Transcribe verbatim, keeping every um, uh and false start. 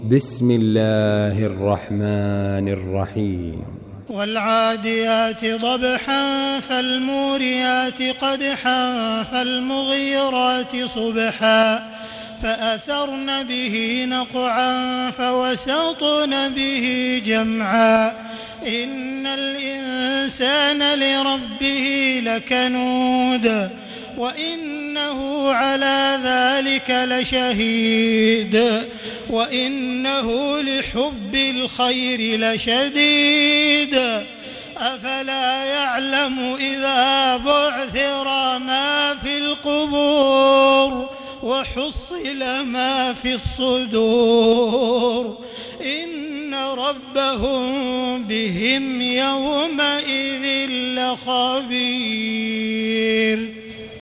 بسم الله الرحمن الرحيم والعاديات ضبحا فالموريات قدحا فالمغيرات صبحا فأثرن به نقعا فوسطن به جمعا إن الإنسان لربه لكنود وإنه على ذلك لشهيد وإنه لحب الخير لشديد أفلا يعلم إذا بعثر ما في القبور وحصل ما في الصدور إن ربهم بهم يومئذ لخبير.